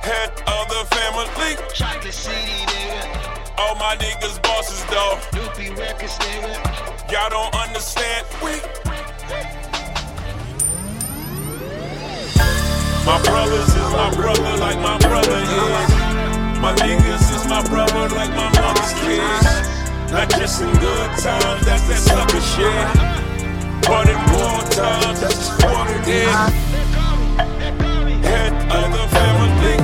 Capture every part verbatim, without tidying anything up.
Head of the family. Chocolate City, nigga. All my niggas bosses, though. Loopy Records, nigga. Y'all don't understand. We. My brothers is my brother like my brother is. My niggas is my brother like my mother's kids. Not just in good times, that's that sucker shit. But in war times, that's just what it is. Head of the family.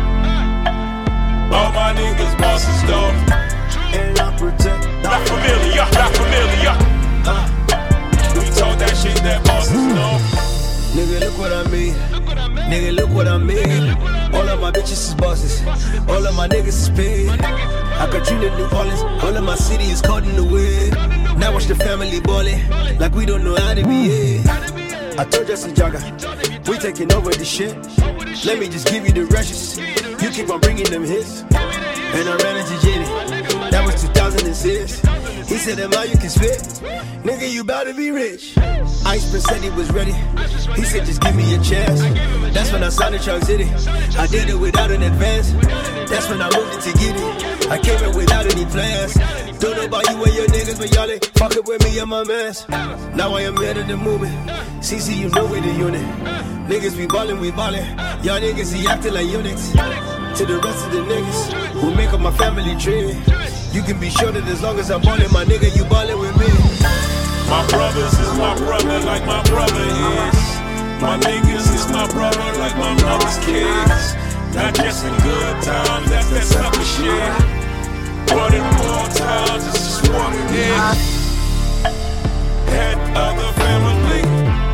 All my niggas bosses, though. And I protect. Not familiar, not familiar. Uh, we talk that shit that bosses know. Nigga, look what I mean. Nigga, look what I mean. All of my bitches is bosses. All of my niggas is paid. I Katrina, New Orleans. All of my city is caught in the wind. Now watch the family ballin' like we don't know how to behave. I told you, see Jagga, we taking over this shit. Let me just give you the rushes. You keep on bringing them hits. And I ran into Jenny. That was two thousand six. He said, "Emma, you can spit. Nigga, you bout to be rich." Ice Prince said he was ready. He said, "Just give me a chance." That's when I signed the Chuck City. I did it without an advance. That's when I moved it to get it. I came in without any plans. Don't know about you and your niggas, but y'all ain't fucking with me and my mans. Now I am head of the movement. C C, you know we the unit. Niggas be ballin', we ballin'. Y'all niggas, he acting like units. To the rest of the niggas who make up my family tree, you can be sure that as long as I'm ballin', my nigga, you ballin' with me. My brothers is my brother like my brother is. My niggas is my brother like my mother's kids. Not just in good times, that's that sucker shit. But in war times, it's just what it is. Head of the family.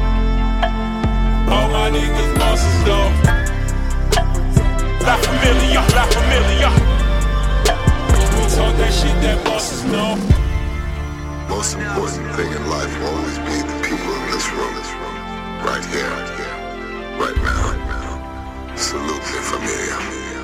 All my niggas bosses, though. La familia, la familia. We talk that shit that bosses know. Most important thing in life will always be the people in this room. Right here, right now. Salute me, familia.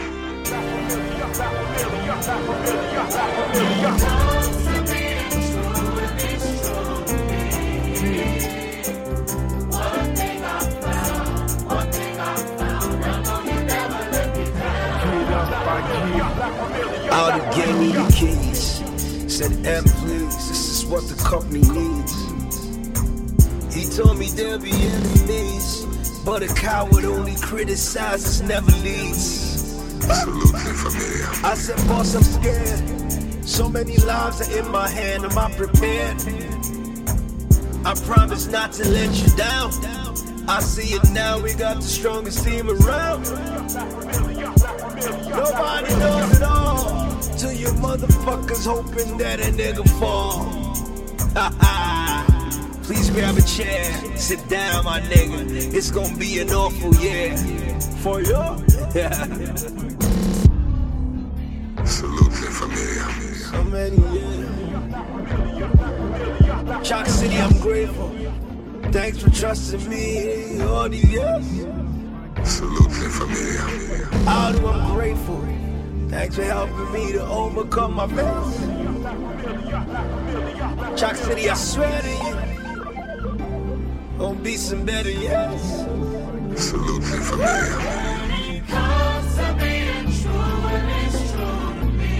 Out and gave me the keys. Said, "M, please, this is what the company needs." He told me there'll be enemies, but a coward only criticizes, never leads. Salute me, familia. I said, "Boss, I'm scared. So many lives are in my hand. Am I prepared? I promise not to let you down. I see it now. We got the strongest team around. Nobody knows it all. Till you motherfuckers hoping that a nigga fall. Ha ha. Please grab a chair, sit down, my nigga. It's gonna be an awful year. For you? Yeah. Salute me, familia. So many years. Chalk City, I'm grateful. Thanks for trusting me all these years. Salute me, familia. Aldo, I'm grateful. Thanks for helping me to overcome my fears. Chalk City, I swear to you, gonna be some better years. Salute me, familia. Because of being true and it's true to me.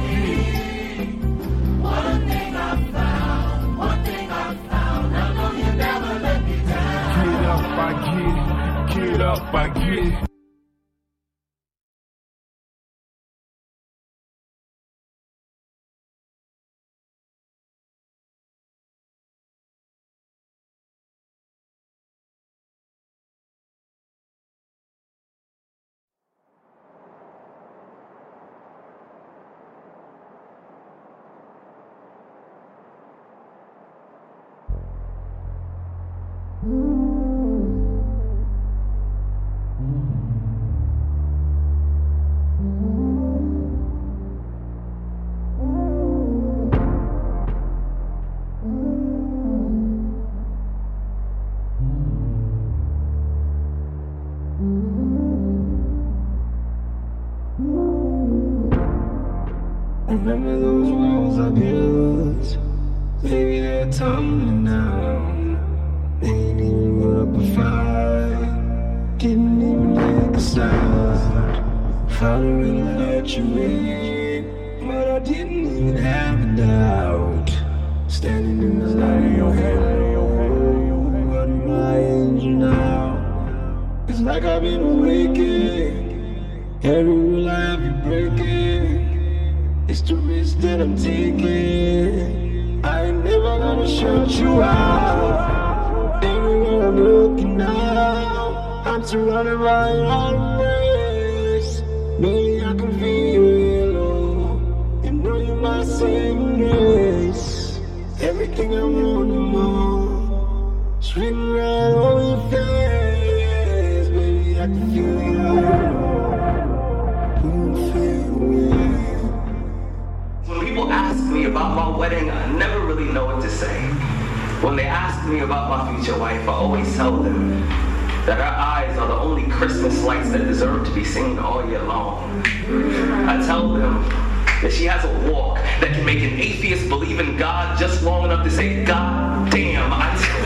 One thing I found, one thing I found, I know you never let me down. Get up, I get, get up, I get. Remember those walls I built? Maybe they're tumbling down. They ain't even put up a fight. Didn't even take a sound. Finally let you in, but I didn't even have a doubt. Standing in the light of your hand, you are my angel now. It's like I've been awakened. Every rule I have you breaking. It's the risk that I'm taking. I ain't never gonna shut you out. Everywhere I'm looking now, I'm surrounded by your embrace. Baby, I can feel your halo. You know you're my saving grace. Everything I want and more, it's written right on your face. Baby, I can feel your halo. When people ask me about my wedding, I never really know what to say. When they ask me about my future wife, I always tell them that her eyes are the only Christmas lights that deserve to be seen all year long. I tell them that she has a walk that can make an atheist believe in God just long enough to say, God damn, I tell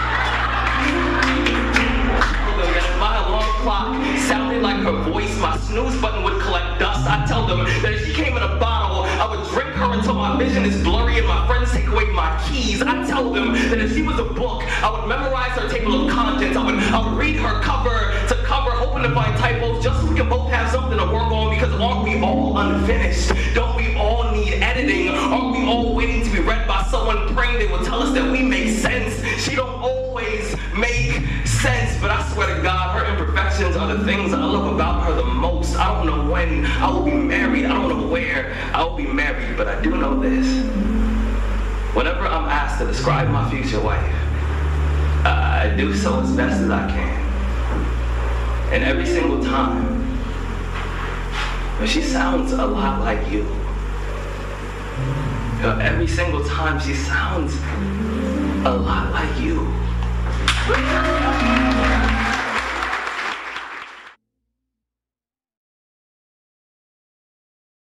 them that my alarm clock sounded like her voice, my snooze button would collect dust. I tell them that if she came in a bottle, I would drink her until my vision is blurry and my friends take away my keys. I tell them that if she was a book, I would memorize her table of contents. I would, I would read her cover to cover, hoping to find typos just so we can both have something to work on, because aren't we all unfinished? Don't we all need editing? Aren't we all waiting to be read by someone praying they will tell us that we make sense? She don't always make sense, but I swear to God, her imperfections are the things I love about her the most. I don't know when I will be married. I don't know where I will be married, but I do know this. Whenever I'm asked to describe my future wife, I do so as best as I can. And every single time, she sounds a lot like you. Every single time, she sounds a lot like you.